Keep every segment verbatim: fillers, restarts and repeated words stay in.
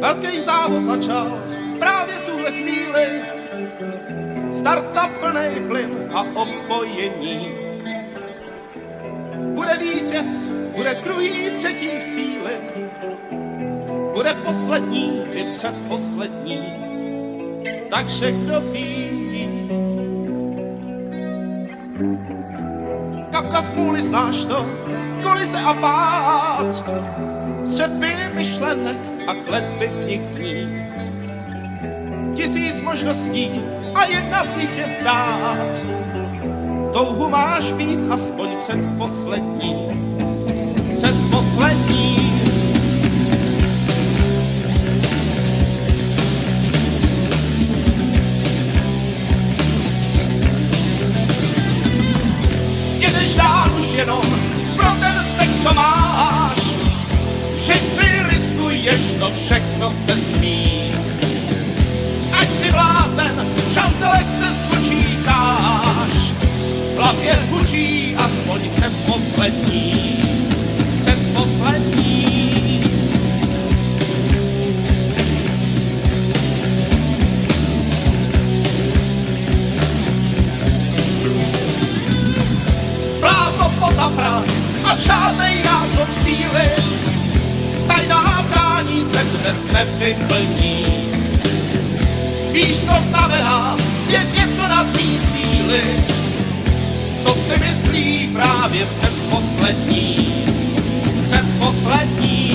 Velký závod začal právě tuhle chvíli. Start na plnej plyn a opojení. Bude vítěz, bude druhý, třetí v cíli. Bude poslední i předposlední. Takže kdo ví? Kapka smůly, znáš to? Kolize a pád. Střepy myšlenek a kletby v nich zní. Tisíc možností a jedna z nich je vzdát. Touhu máš být aspoň předposlední. Předposlední. Jedeš dál už jenom pro ten vztek, co máš. Že si riskuješ, to všechno se smí. Ať si blázen, šance lehce spočítáš. V hlavě hučí aspoň předposlední. Předposlední. Bláto, pota, prach a žádnej násob v cíli. Tajná přání se dnes nevyplní. Víš, co znamená, je něco nad mý síly. Co si myslí právě předposlední. Předposlední.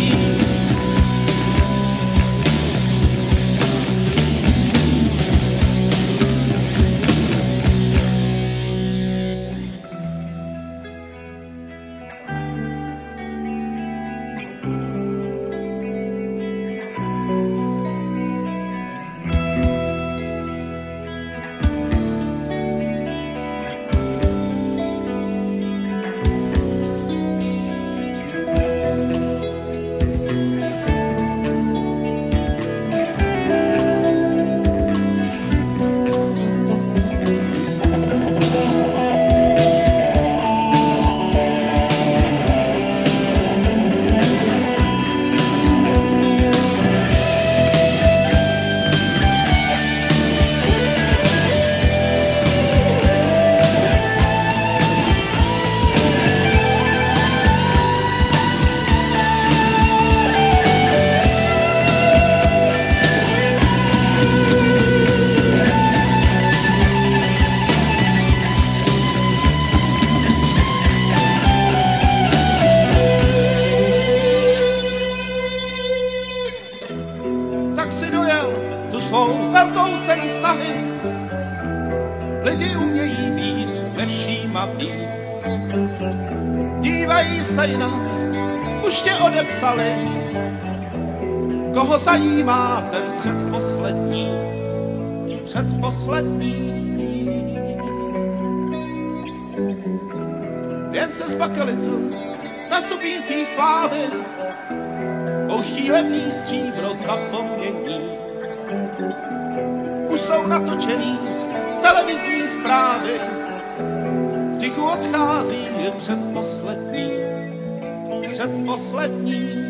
Tak si dojel tu svou velkou cenu snahy. Lidi umějí být nevšímaví. Dívají se jinak, už tě odepsali. Koho zajímá ten předposlední, předposlední. Jen se z bakelitu na stupíncích slávy pouští levný stříbro zapomnění. Už jsou natočený televizní zprávy, v tichu odchází předposlední, předposlední.